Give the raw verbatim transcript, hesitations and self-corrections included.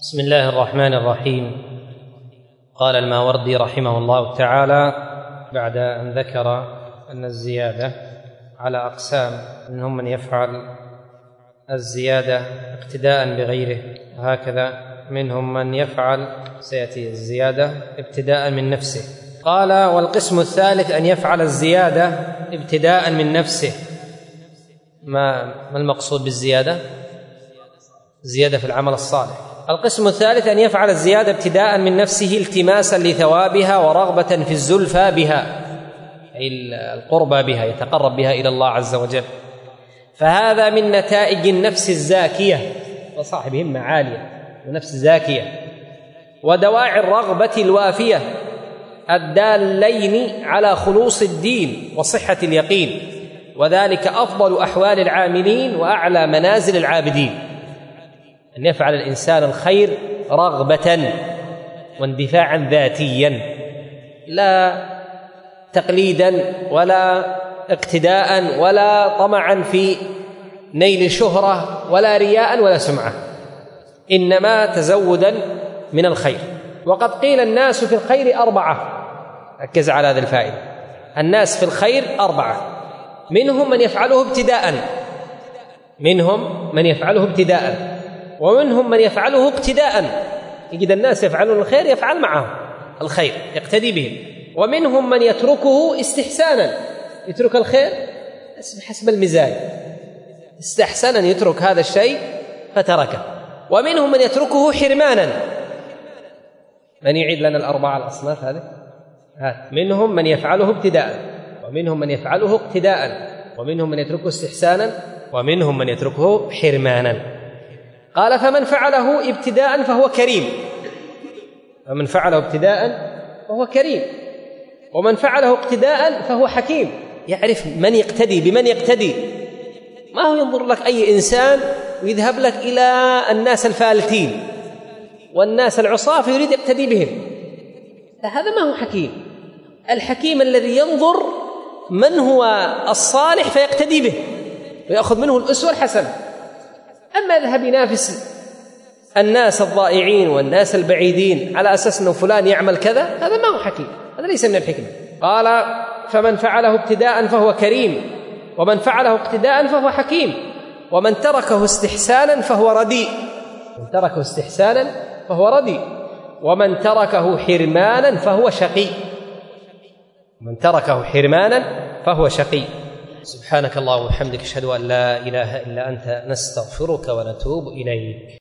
بسم الله الرحمن الرحيم. قال الماوردي رحمه الله تعالى بعد أن ذكر أن الزيادة على أقسام، منهم من يفعل الزيادة اقتداء بغيره، وهكذا منهم من يفعل سيأتي الزيادة ابتداء من نفسه. قال: والقسم الثالث أن يفعل الزيادة ابتداء من نفسه. ما ما المقصود بالزيادة؟ زيادة في العمل الصالح. القسم الثالث أن يفعل الزيادة ابتداء من نفسه التماسا لثوابها ورغبة في الزلفى بها، أي القربى بها، يتقرب بها إلى الله عز وجل. فهذا من نتائج النفس الزاكية، وصاحب همة عالية ونفس زاكية، ودواعي الرغبة الوافية الدالين على خلوص الدين وصحة اليقين، وذلك أفضل أحوال العاملين وأعلى منازل العابدين. أن يفعل الإنسان الخير رغبة واندفاعا ذاتيا، لا تقليدا ولا اقتداء ولا طمعا في نيل شهرة ولا رياء ولا سمعة، إنما تزودا من الخير. وقد قيل الناس في الخير أربعة، ركز على هذه الفائدة. الناس في الخير أربعة، منهم من يفعله ابتداء منهم من يفعله ابتداء ومنهم من يفعله اقتداء، يجد الناس يفعلون الخير يفعل معهم الخير يقتدي بهم. ومنهم من يتركه استحسانا، يترك الخير حسب المزاج، استحسنا يترك هذا الشيء فتركه. ومنهم من يتركه حرمانا. من يعيد لنا الأربعة الأصناف هذه؟ منهم من يفعله ابتداء، ومنهم من يفعله اقتداء، ومنهم من يتركه استحسانا، ومنهم من يتركه حرمانا. قال: فمن فعله ابتداء فهو كريم. فمن فعله ابتداء فهو كريم، ومن فعله اقتداء فهو حكيم، يعرف من يقتدي بمن يقتدي. ما هو ينظر لك أي إنسان ويذهب لك إلى الناس الفالتين والناس العصاة فيريد يقتدي بهم، هذا ما هو حكيم. الحكيم الذي ينظر من هو الصالح فيقتدي به ويأخذ منه الأسوة الحسنة. أما يذهب ينافس الناس الضائعين والناس البعيدين على أساس أنه فلان يعمل كذا، هذا ما هو حكيم، هذا ليس من الحكمة. قال: فمن فعله ابتداء فهو كريم، ومن فعله اقتداء فهو حكيم، ومن تركه استحسانا فهو رديء. من تركه استحسانا فهو رديء، ومن تركه حرمانا فهو شقي. من تركه حرمانا فهو شقي. سبحانك اللهم وبحمدك، أشهد أن لا إله إلا أنت، نستغفرك ونتوب إليك.